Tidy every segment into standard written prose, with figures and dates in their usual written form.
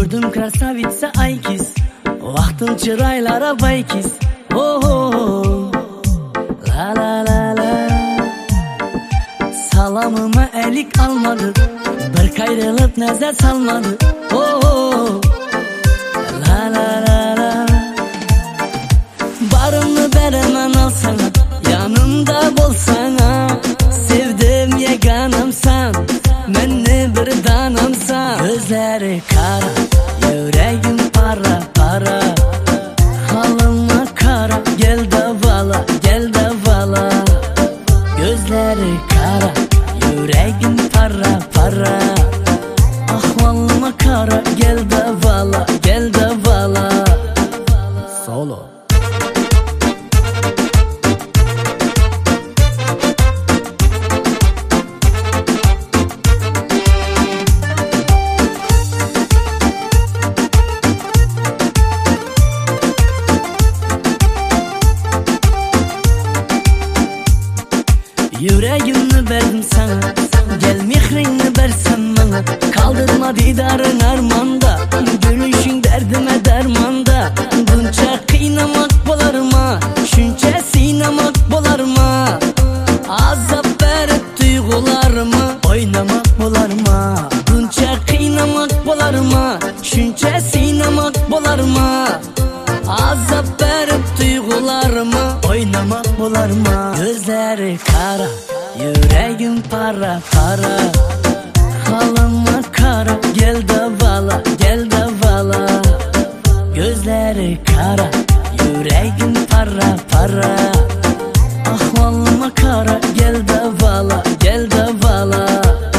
Gördüm krasavitsa aykiz, baktım çıraylara baykiz. Oh, oh, oh. La la la la. Salamıma elik almadı, bir kayrılıp nezle salmadı. Oh, oh. La la la la. Barımı veremem al sana, yanımda bolsana. Sevdim yeganımsan, menni bir danımsan. Gözleri kara, yüreğim para para. Halıma kara, gel de vala, gel de vala. Gözleri kara, yüreğim para para. Ahvalıma kara, gel de vala, gel de vala. Solo. Yüreğimi verdim sana, gel mihrini versen bana. Kaldırma didarın armanda, gülüşün derdime dermanda. Bunca kıynamak bolarma, şunca sinamak bolarma. Azap verip duygularımı oynamak bolarma. Bunca kıynamak bolarma, şunca sinamak bolarma. Azap verip duygularımı oynamak bolarma. Gözleri kara, yüreğim para para. Halıma kara, gel de vala, gel de vala. Gözleri kara, yüreğim para para. Ahvalıma kara, gel de vala, gel de vala.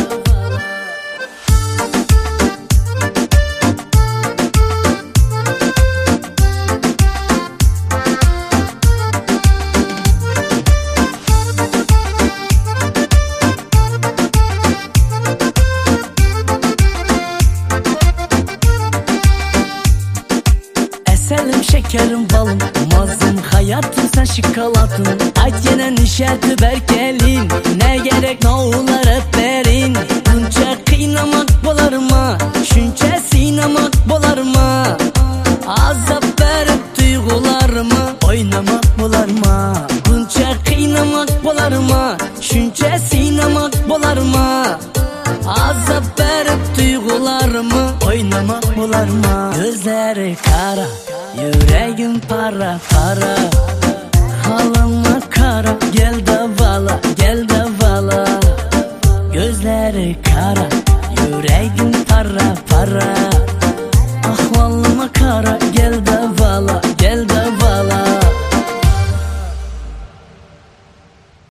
Selim şekerim balım, mazlum hayatım sen şokolatım. Ayt yine nişerti berkelin, ne gerek ne oğlar hep verin. Bunca kıynamak bolarma, şunca sinamak bolarma. Azap verip duygularımı oynamak bolarma. Bunca kıynamak bolarma, şunca sinamak bolarma. Azap verip duygularımı oynamak bolarma. Gözleri kara, yüreğim para para. Halıma kara, gel de vala, gel de vala. Gözleri kara, yüreğim para para. Ahvalıma kara, gel de vala,